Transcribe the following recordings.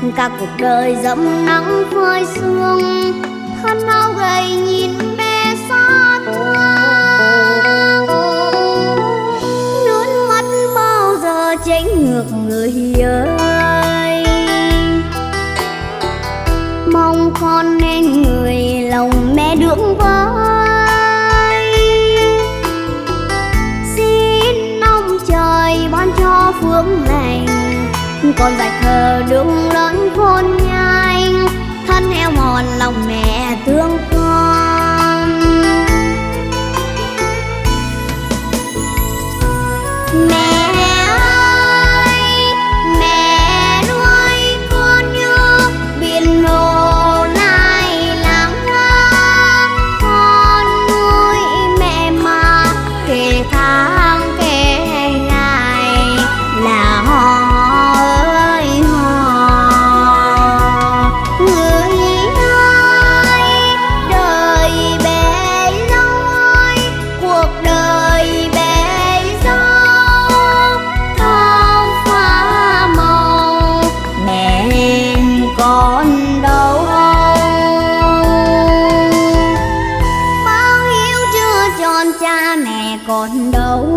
Cả cuộc đời dẫm nắng phơi sương, thân áo gầy nhìn mẹ xa thương. Nước mắt bao giờ chảy ngược người ơi, mong con nên người lòng mẹ đương với. Xin ông trời ban cho phước lành, con dài khờ đường lớn khôn nhanh, thân eo mòn lòng mẹ thương con. Mẹ ơi, mẹ nuôi con như biển hồ này lắng ngơ. Con nuôi mẹ mà kể tháng kể ngày là họ ơi họ. Người ơi, đời bể dâu, cuộc đời bể dâu, thao pha màu mẹ con đâu. Bao hiếu chưa tròn cha mẹ còn đâu,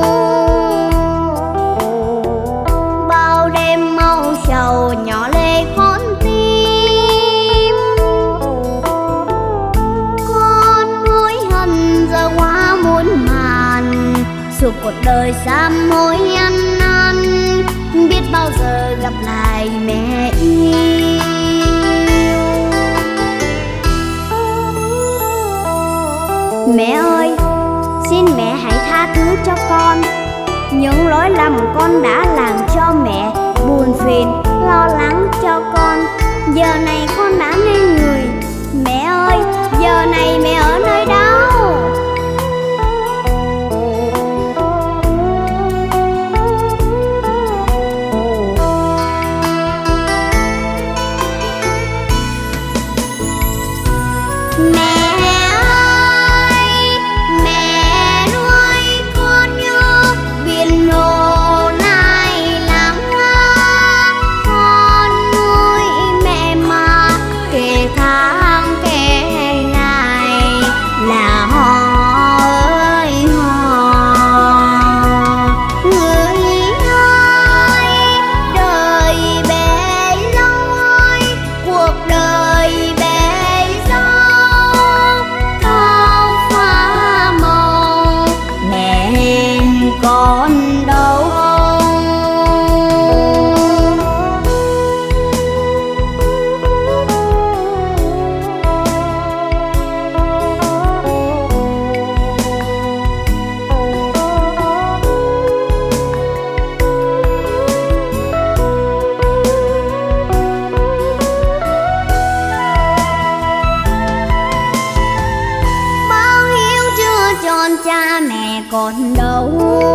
bao đêm mau sầu nhỏ lệ con tim. Con hối hận giờ quá muôn màn, suốt cuộc đời sám hối ăn năn, biết bao giờ gặp lại mẹ yêu. Mẹ ơi, xin mẹ hãy tha thứ cho con những lỗi lầm con đã làm cho mẹ buồn phiền lo lắng cho con. Giờ này con đã nên người, mẹ ơi, giờ này mẹ ở nơi đâu? Mẹ ơi, mẹ nuôi con như biển hồ này lắng ngơ. Con nuôi mẹ mà kể tháng kể ngày là họ ơi họ. Người ơi, đời bể dâu, cuộc đời bể dâu, thao pha màu mẹ con đâu. Bao hiếu chưa tròn cha mẹ còn đâu,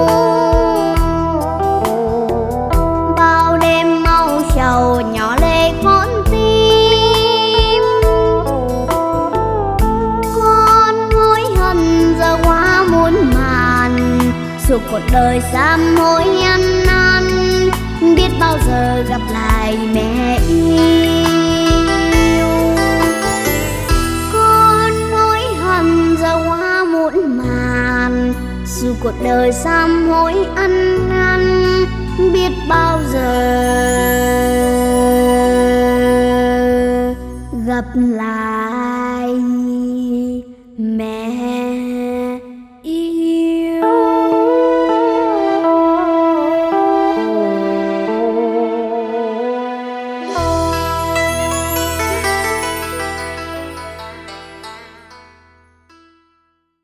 bao đêm mau sầu nhỏ lệ con tim. Con hối hận giờ quá muôn màn, suốt cuộc đời sám hối ăn năn, biết bao giờ gặp lại mẹ yêu. Con hối hận giờ quá muộn màn, dù cuộc đời sám hối ăn năn, biết bao giờ gặp lại